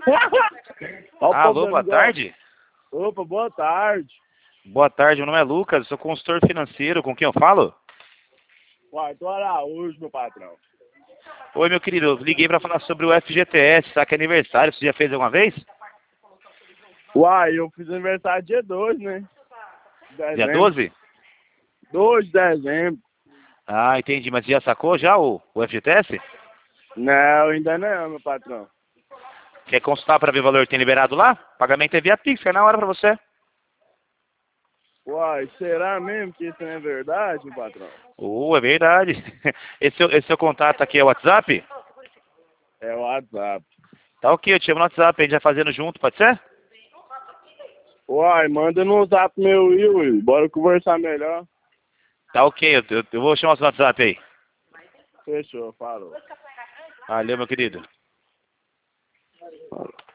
Ó o Alô, povo boa ligando. tarde. Opa, boa tarde. Boa tarde, meu nome é Lucas, eu sou consultor financeiro, com quem eu falo? Arthur Araújo, meu patrão. Oi, meu querido, eu liguei para falar sobre o FGTS, sabe que é aniversário, você já fez alguma vez? Uai, eu fiz aniversário dia 2, né? Dia Dezembro. 12? 2 de dezembro. Ah, entendi, mas já sacou já o FGTS? Não, ainda não, meu patrão. Quer consultar para ver o valor que tem liberado lá? Pagamento é via Pix, é na hora para você. Uai, será mesmo que isso não é verdade, meu patrão? É verdade. Esse seu contato aqui é o WhatsApp? É o WhatsApp. Tá ok, eu te chamo no WhatsApp, a gente vai fazendo junto, pode ser? Uai, manda no WhatsApp meu aí, Will. Bora conversar melhor. Tá ok, eu vou chamar seu WhatsApp aí. Fechou, falou. Valeu, meu querido.